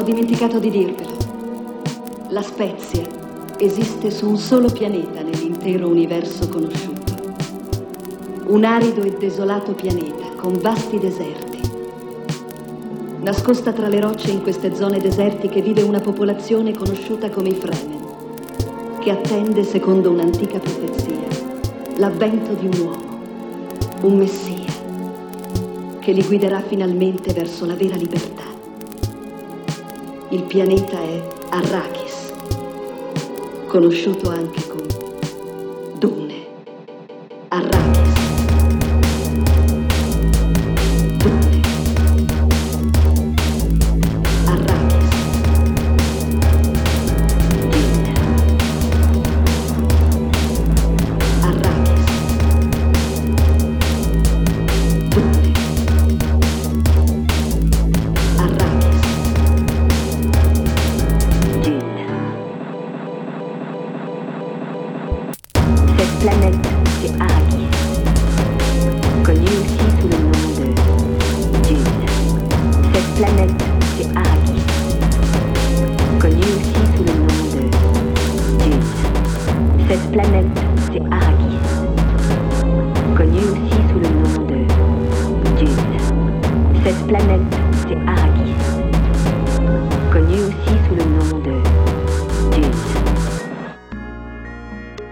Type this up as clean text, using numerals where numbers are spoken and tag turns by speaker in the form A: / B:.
A: Ho dimenticato di dirvelo. La Spezia esiste su un solo pianeta nell'intero universo conosciuto. Un arido e desolato pianeta con vasti deserti. Nascosta tra le rocce in queste zone desertiche vive una popolazione conosciuta come i Fremen, che attende, secondo un'antica profezia, l'avvento di un uomo, un messia, che li guiderà finalmente verso la vera libertà. Il pianeta è Arrakis, conosciuto anche come Dune. Arrakis.